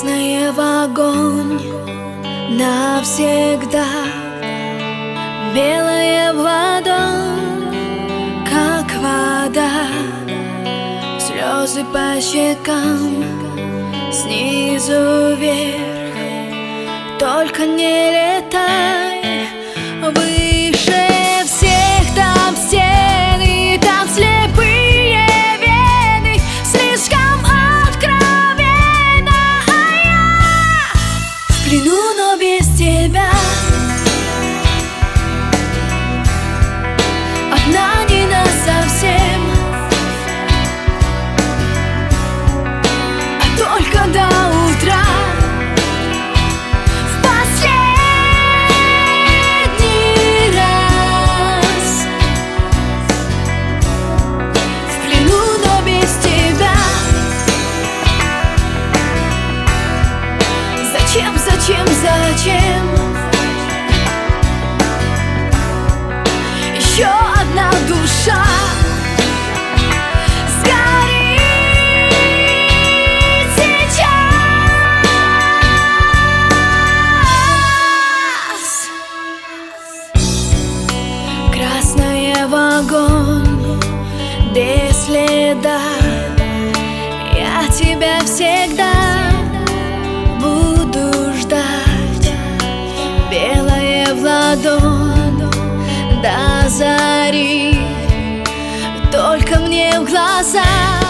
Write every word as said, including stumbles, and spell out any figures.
Красная в огонь навсегда, белая в ладонь, как вода. Слезы по щекам, снизу вверх, только не летай выше всех. Там стены, там слепые вены, слишком откровенно, а я в плену, но без тебя. Одна не насовсем, а только до утра. Зачем, зачем, зачем еще одна душа сгорит сейчас? Красная в огонь без следа, я тебя всегда буду ждать. Белая в ладонь до зари, только мне в глаза.